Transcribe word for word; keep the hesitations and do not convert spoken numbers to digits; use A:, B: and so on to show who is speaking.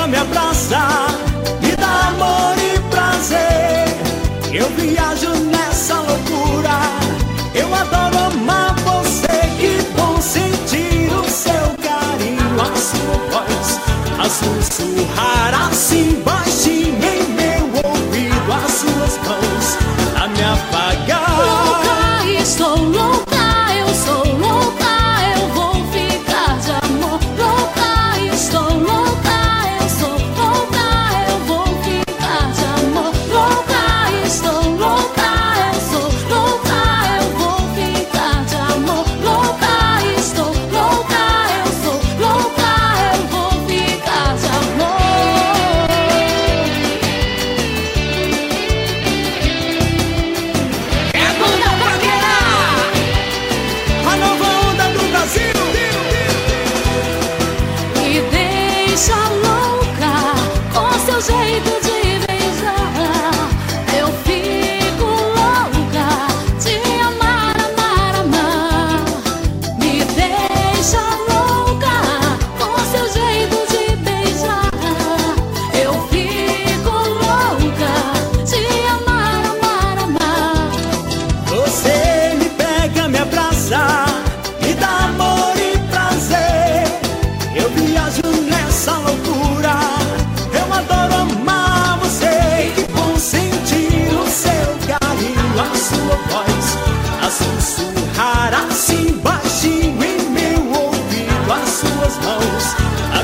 A: me abraça, me dá amor e prazer. Eu viajo nessa loucura, eu adoro amar você. Que bom sentir o seu carinho, a sua voz a sussurrar assim baixinho em meu ouvido, as suas mãos a me apagar.
B: Louca, estou louca, eu sou louca, eu vou ficar de amor. Louca, estou louca, eu sou louca, eu vou ficar de amor. Louca, estou louca, eu sou louca, eu vou ficar de amor. Louca, estou louca, eu sou louca, eu vou ficar de amor.
A: É banda Bragueira, a nova onda do Brasil.
B: Me deixa louca com seu jeito de beijar. Eu fico louca de amar, amar, amar. Me deixa louca com seu jeito de beijar. Eu fico louca de amar, amar, amar.
A: Você me pega, me abraça, me dá amor e prazer. Eu viajo nessa loucura, eu adoro amar você. Que bom sentir o seu carinho, a sua voz a sussurrar assim baixinho em meu ouvido, as suas mãos a